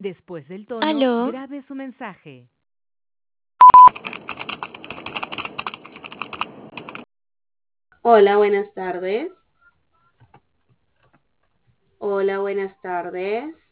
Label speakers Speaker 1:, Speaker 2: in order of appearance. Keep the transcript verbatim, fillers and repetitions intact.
Speaker 1: Después del tono,
Speaker 2: Aló,
Speaker 1: grabe su mensaje.
Speaker 3: Hola, buenas tardes. Hola, buenas tardes.